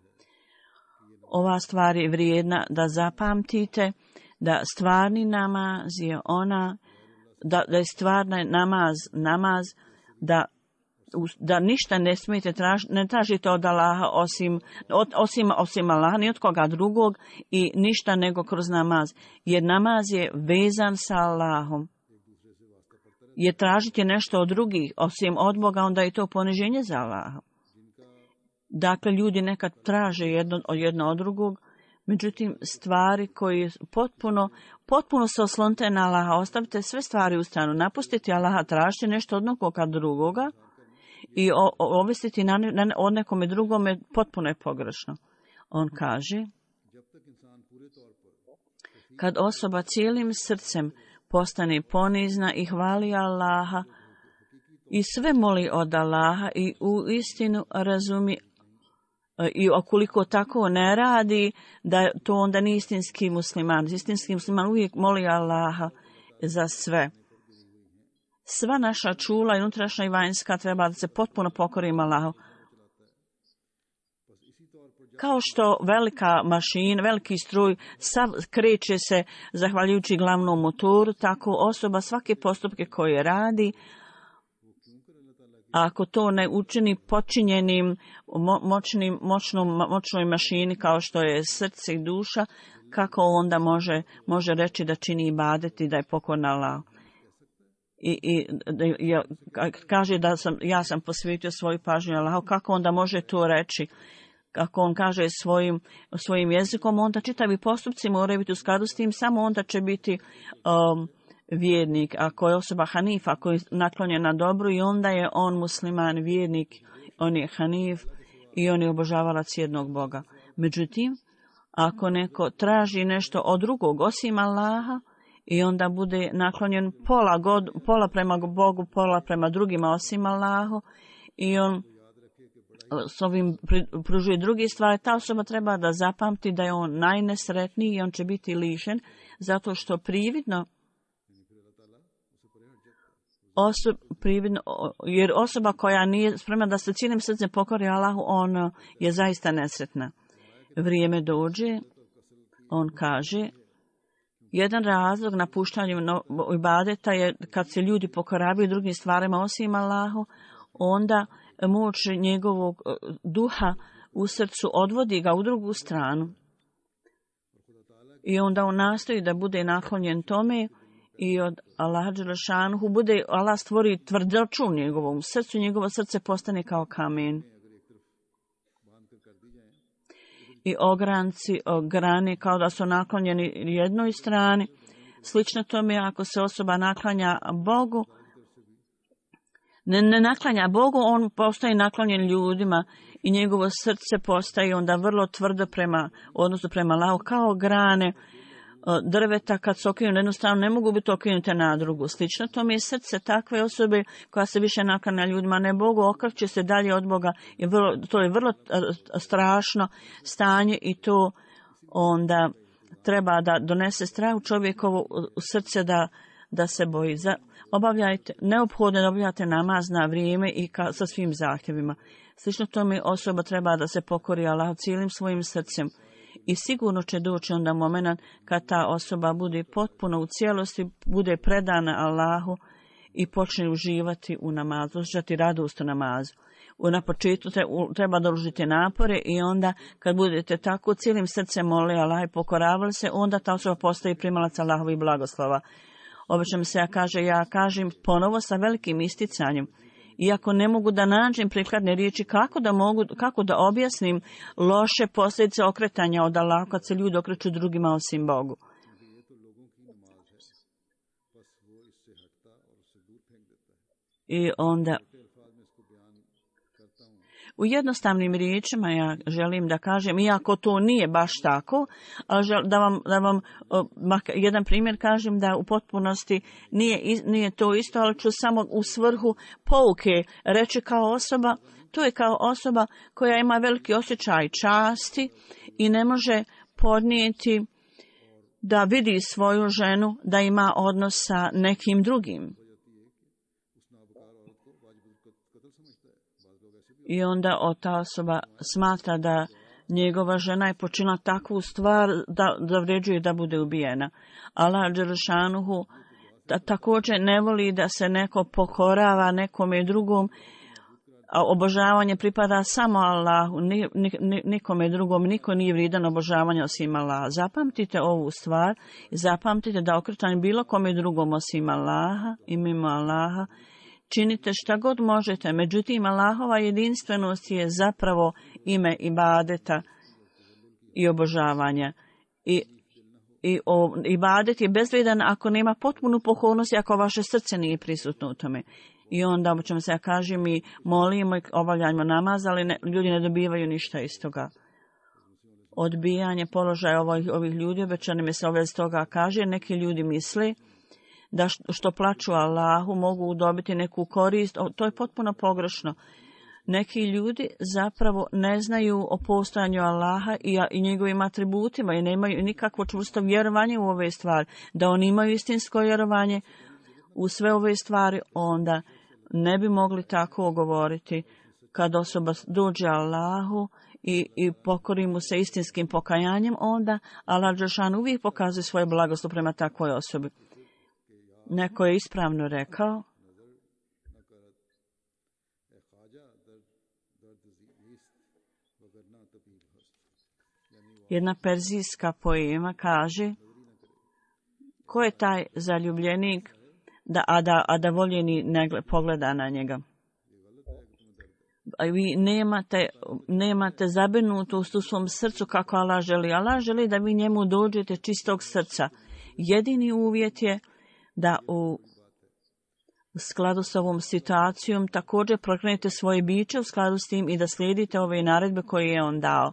ova stvar je vrijedna da zapamtite da stvarni namaz je ona, da, da je stvarni namaz, namaz da da ništa ne smijete tražiti, ne tražite od Allaha osim, od, osim, osim Allaha, ni od koga drugog i ništa nego kroz namaz. Jer namaz je vezan sa Allahom. Jer tražite nešto od drugih, osim od Boga, onda je to poniženje za Allaha. Dakle, ljudi nekad traže jedno, jedno od drugog, međutim, stvari koje potpuno, potpuno se oslonite na Allaha, ostavite sve stvari u stranu, napustite Allaha, tražite nešto od nekoga drugoga, i ovisiti na, na, o nekome drugome potpuno je pogrešno. On kaže, kad osoba cijelim srcem postane ponizna i hvali Allaha i sve moli od Allaha i u istinu razumi i okoliko tako ne radi, da to onda nije istinski musliman. Istinski musliman uvijek moli Allaha za sve. Sva naša čula i unutrašnja i vanjska treba da se potpuno pokorimo Allahu. Kao što velika mašina, veliki struj sav kreće se zahvaljujući glavnom motoru, tako osoba svake postupke koje radi, ako to ne učini počinjenim mo, moćnim, moćnom, moćnoj mašini kao što je srce i duša, kako onda može, može reći da čini ibadet i da je pokorna Allahu. I, i da, ja, kaže da sam, ja sam posvetio svoju pažnju Allahu, kako onda može to reći? Ako on kaže svojim, svojim jezikom, onda čitavi postupci moraju biti u skladu s tim, samo onda će biti um, vjernik. Ako je osoba hanif, ako je naklonjen na dobru, i onda je on musliman, vjernik, on je hanif i on je obožavalac jednog Boga. Međutim, ako neko traži nešto od drugog osim Allaha, i onda bude naklonjen pola, god, pola prema Bogu, pola prema drugima osim Allahu, i on s ovim pružuje drugi stvari, ta osoba treba da zapamti da je on najnesretniji i on će biti lišen, zato što prividno, osob, prividno jer osoba koja nije spremna da se cijelim srcem pokori Allahu, on je zaista nesretna. Vrijeme dođe, on kaže, jedan razlog napuštanju ibadeta je kad se ljudi pokoravaju drugim stvarima osim Allahu, onda moć njegovog duha u srcu odvodi ga u drugu stranu. I onda on nastoji da bude naklonjen tome i od Allaha dželešanuhu bude, Allah stvori tvrdoću u njegovom srcu, njegovo srce postane kao kamen. I ogranci, grane kao da su naklonjeni jednoj strani. Slično tome ako se osoba naklanja Bogu, ne, ne naklanja Bogu, on postaje naklonjen ljudima i njegovo srce postaje onda vrlo tvrdo prema, odnosno prema Allahu, kao grane drveta kad se okinu na jednu stranu ne mogu biti okinute na drugu. Slično tome je srce takve osobe koja se više naklanja ljudima, ne Bogu, okreće se dalje od Boga. I vrlo, to je vrlo strašno stanje i to onda treba da donese strah u čovjekovo u srce da, da se boji. Za, obavljajte, neophodno da obavljate namaz na vrijeme i ka, sa svim zahtjevima. Slično tome osoba treba da se pokori Allahu cijelim svojim srcem. I sigurno će doći onda moment kad ta osoba bude potpuno u cijelosti, bude predana Allahu i počne uživati u namazu, osjećati radost u namazu. Na početku treba da uložite napore i onda kad budete tako cijelim srcem molili Allah i pokoravali se, onda ta osoba postaje primalac Allahovih blagoslova. Obično se ja kaže, ja kažem ponovo sa velikim isticanjem. Iako ne mogu da nađem prikladne riječi kako da mogu, kako da objasnim loše posljedice okretanja od Allaha kad se ljudi okreću drugima osim Bogu. I onda u jednostavnim riječima ja želim da kažem, iako to nije baš tako, ali žel, da vam, da vam jedan primjer kažem da u potpunosti nije, nije to isto, ali ću samo u svrhu pouke reći kao osoba, to je kao osoba koja ima veliki osjećaj časti i ne može podnijeti da vidi svoju ženu da ima odnos sa nekim drugim. I onda ta osoba smatra da njegova žena je počinila takvu stvar da zavređuje da bude ubijena. Allah dželešanuhu također ne voli da se neko pokorava nekome drugom, a obožavanje pripada samo Allahu, nikome drugom, niko nije vrijedan obožavanja osim Allaha. Zapamtite ovu stvar i zapamtite da okretanje bilo kome drugom osim Allaha i mimo Allaha činite šta god možete, međutim Allahova jedinstvenost je zapravo ime ibadeta i obožavanja. I, i o, ibadet je bezvrijedan ako nema potpunu pokornost i ako vaše srce nije prisutno u tome. I onda ćemo se ja kažem mi molimo i obavljajmo namaz, ali ne, ljudi ne dobivaju ništa iz toga. Odbijanje položaja ovih, ovih ljudi, obećani mi se ove z toga kaže, neki ljudi misle da što plaću Allahu mogu dobiti neku korist, to je potpuno pogrešno. Neki ljudi zapravo ne znaju o postojanju Allaha i, i njegovim atributima i nemaju nikakvo čvrsto vjerovanje u ove stvari. Da oni imaju istinsko vjerovanje u sve ove stvari, onda ne bi mogli tako govoriti. Kad osoba dođe Allahu i, i pokori mu se istinskim pokajanjem, onda Allah dželešan uvijek pokazuje svoje blagoslov prema takvoj osobi. Neko je ispravno rekao Jedna perzijska poema kaže: ko je taj zaljubljenik, da, a, da, a da voljeni ne pogleda na njega? A vi nemate, nemate zabrinutost u svom srcu kako Allah želi. Allah želi da vi njemu dođete čistog srca. Jedini uvjet je da u skladu s ovom situacijom također prokrenete svoje biće u skladu s tim i da slijedite ove naredbe koje je on dao.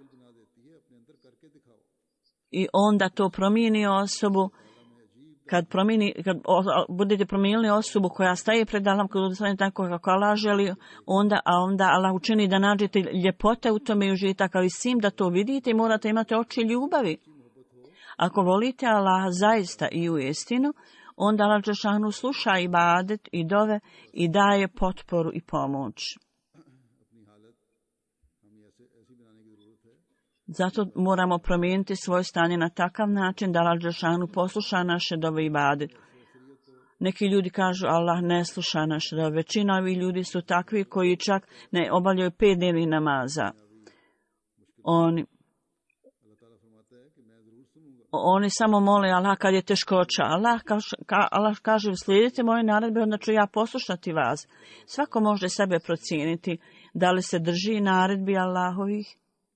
I onda to promijeni osobu. Kad, promijeni, kad budete promijenili osobu koja staje pred Allahom, kad budete tako kako Allah želi, onda, a onda Allah učini da nađete ljepote u tome i užitak, ali sim da to vidite i morate imati oči ljubavi. Ako volite Allaha zaista i u istinu, onda Allah dželešanu sluša ibadet i dove i daje potporu i pomoć. Zato moramo promijeniti svoje stanje na takav način da Allah dželešanu posluša naše dove i ibadet. Neki ljudi kažu Allah ne sluša naše dove. Većina ovih ljudi su takvi koji čak ne obavljaju pet dnevnih namaza. Oni Oni samo mole Allah kad je teškoća. Allah kaže, ka, Allah kaže slijedite moje naredbe, onda ću ja poslušati vas. Svako može sebe procijeniti da li se drži naredbi Allahovih.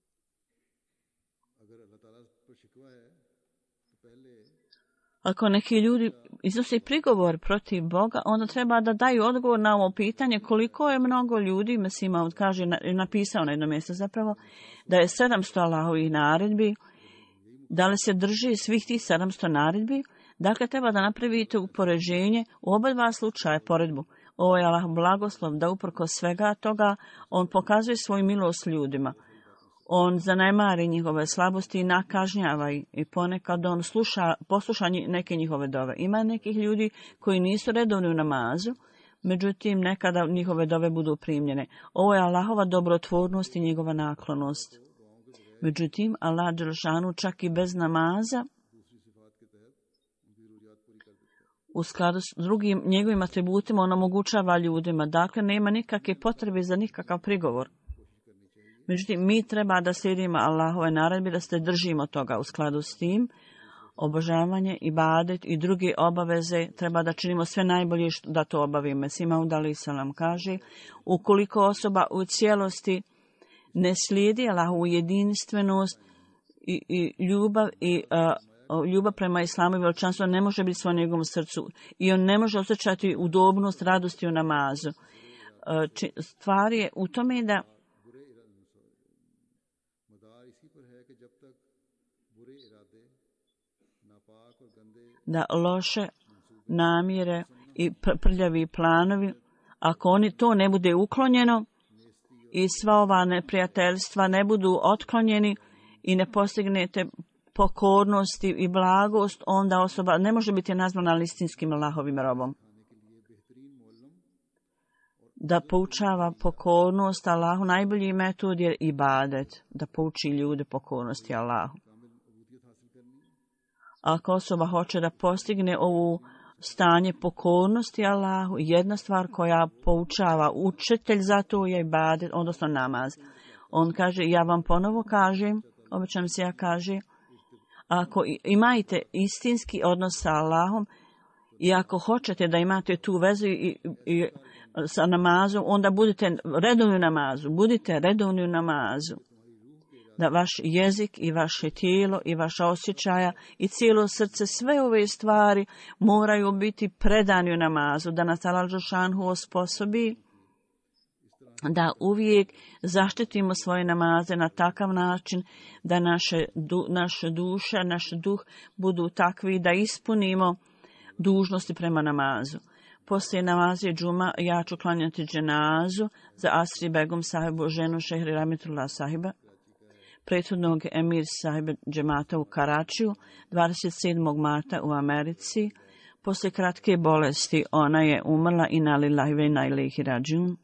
Ako neki ljudi iznose prigovor protiv Boga, onda treba da daju odgovor na ovo pitanje koliko je mnogo ljudi, Mesima kaže, napisao na jednom mjestu zapravo, da je sedamsto Allahovih naredbi. Da li se drži svih tih sedamsto naredbi? Dakle, treba da napravite upoređenje u oba dva slučaja poredbu. Ovo je Allah blagoslov da uprkos svega toga on pokazuje svoju milost ljudima. On zanemari njihove slabosti i nakažnjava i ponekad on sluša, posluša neke njihove dove. Ima nekih ljudi koji nisu redovni u namazu, međutim nekada njihove dove budu primljene. Ovo je Allahova dobrotvornost i njegova naklonost. Međutim, Allah dželešanu čak i bez namaza u skladu s drugim njegovim atributima on omogućava ljudima. Dakle, nema nikakve potrebe za nikakav prigovor. Međutim, mi treba da slijedimo Allahove naredbe, da se držimo toga u skladu s tim. Obožavanje, ibadet i druge obaveze treba da činimo sve najbolje da to obavimo. Mesih Maud alejhi selam kaže, ukoliko osoba u cijelosti ne slijedi Allahovu jedinstvenost i, i ljubav i uh, ljubav prema islamu i veličanstvu ne može biti svoj njegovom srcu i on ne može osjećati udobnost, radosti u namazu. Uh, či, stvar je u tome da da loše namjere i prljavi planovi, ako oni to ne bude uklonjeno i sva ova neprijateljstva ne budu otklonjeni i ne postignete pokornosti i blagost, onda osoba ne može biti nazvana istinskim Allahovim robom. Da poučava pokornost Allahu, najbolji metod je ibadet, da pouči ljude pokornosti Allahu. Ako osoba hoće da postigne ovu stanje pokornosti Allahu, jedna stvar koja poučava učitelj za to je ibadet, odnosno namaz. On kaže, ja vam ponovo kažem, obično se ja kaže, ako imate istinski odnos sa Allahom i ako hoćete da imate tu vezu i, i, sa namazom, onda budite redovni u namazu, budite redovni u namazu. Da vaš jezik i vaše tijelo i vaša osjećaja i cijelo srce, sve ove stvari moraju biti predani u namazu, da nas Allah dželešanu osposobi da uvijek zaštitimo svoje namaze na takav način da naše, du, naše duše, naš duh budu takvi da ispunimo dužnosti prema namazu. Poslije namaze džuma ja ću klanjati dženazu za Asri Begum sahibu, ženu Šehri Rahmetullah sahiba, prethodnog emir sahiba džemata u Karačiju, dvadeset sedmog marta u Americi. Poslije kratke bolesti ona je umrla i na lillahi ve inna ilejhi rađiun.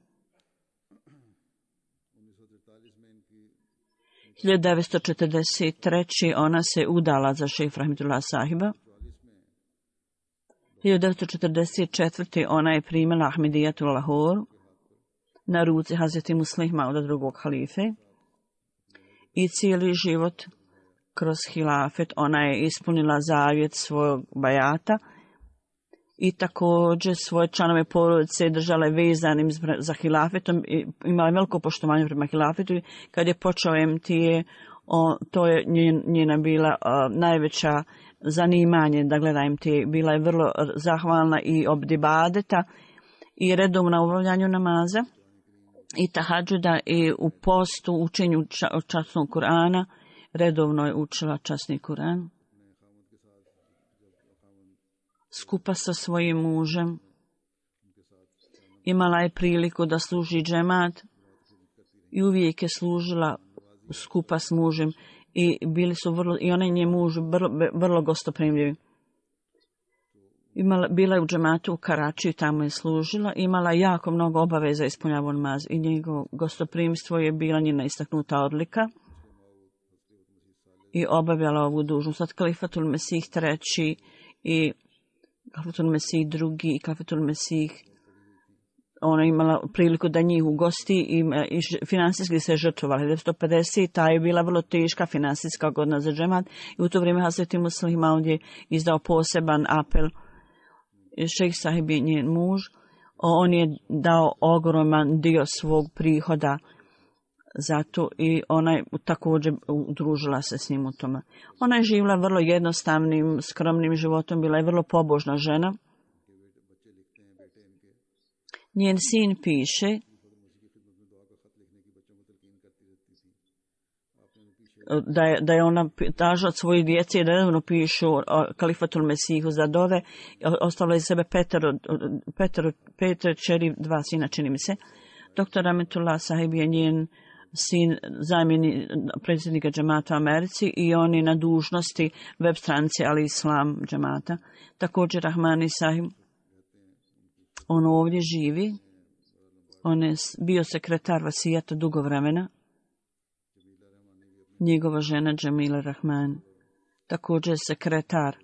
hiljadu devetsto četrdeset treće. ona se udala za šejh Rahmetullah sahiba. hiljadu devetsto četrdeset četvrte. ona je primila Ahmedijat u Lahoru na ruci Hazreti Muslih Mauda drugog halife i cijeli život kroz hilafet. Ona je ispunila zavjet svog bajata i također svoje članove porodice držala je vezanim za hilafetom i imala je veliko poštovanje prema hilafetu. Kad je počeo M T A, o, to je njena bila o, najveća zanimanje da gleda M T A. Bila je vrlo zahvalna i obdibadeta i redovna u obavljanju namaza i tahadžuda i u postu, učenju ča, časnog Kur'ana. Redovno je učila časni Kur'an. Skupa sa svojim mužem imala je priliku da služi džemat i uvijek je služila skupa s mužem i bili su vrlo, i ona i njen muž vrlo, vrlo gostoprimljivi. Imala, bila je u džematu u Karačiju, tamo je služila, imala jako mnogo obaveza ispunjavao namaz i njegovo gostoprimstvo je bila njena istaknuta odlika i obavljala ovu dužnost. Sad Kalifatul Mesih treći i Kalifatul Mesih drugi i Kalifatul Mesih, ona imala priliku da njih ugosti i, i finansijski se žrtvovala. hiljadu devetsto pedeset. Ta je bila vrlo teška finansijska godina za džemat i u to vrijeme Hazreti Muslih Maud je izdao poseban apel. Šejh Sahib je njen muž. On je dao ogroman dio svog prihoda zato i ona je također udružila se s njim u tome. Ona je živjela vrlo jednostavnim, skromnim životom, bila je vrlo pobožna žena. Njen sin piše da je, da je ona tražila od svoje djece da redovno pišu o Kalifatul Mesihu za dove. Ostalo je sebe petero, petero, petero čeri, dva sina, čini mi se. Doktor Rahmetullah Sahib je njen sin zamjeni predsjednika džemata u Americi i on je na dužnosti web stranice Ali Islam džemata. Također Rahmani Sahib, on ovdje živi, on je bio sekretar vasijata dugo vremena. Njegova žena Džemila Rahman, također sekretar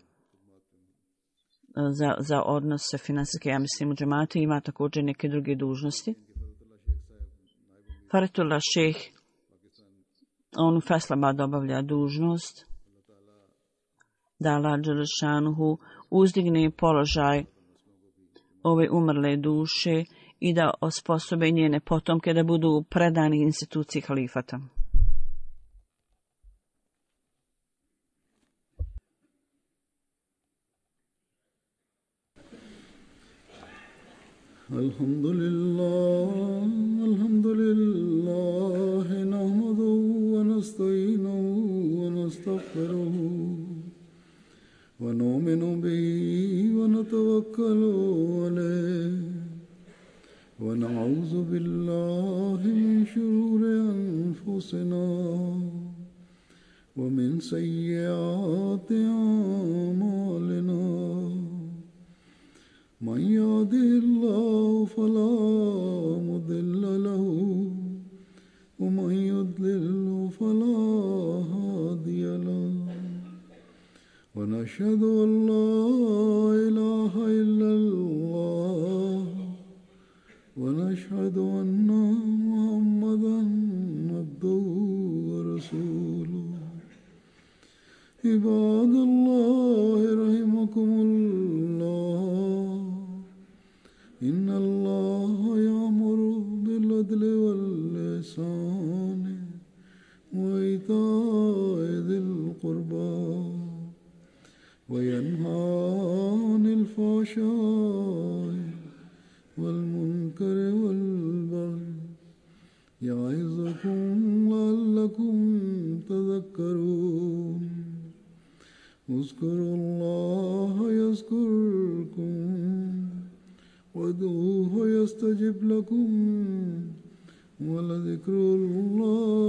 za, za odnose finansijske, ja mislim, u džematu, ima također neke druge dužnosti. Faretullah Šejh, on u Faisalabadu obavlja dužnost da Allah Đelešanuhu uzdigne položaj ove umrle duše i da osposobe njene potomke da budu predani instituciji halifata. Alhamdulillah, alhamdulillah, nahmaduhu wa nasta'inuhu wa nastaghfiruhu wa nu'minu bihi wa natawakkalu alayhi wa na'udhu billahi min shururi anfusina wa min sayyiati a'malina. من يهده الله فلا مضل له ومن يضلل فلا هادي له ونشهد أن لا إله إلا الله ونشهد أن محمدا عبده ورسوله. عباد الله رحمكم الله، إن الله يأمر بالعدل والإحسان وإيتاء ذي القربى وينهى عن الفحشاء والمنكر والبغي يعظكم لعلكم تذكرون. اذكروا الله يذكركم وادعوه يستجب لكم ولذكر الله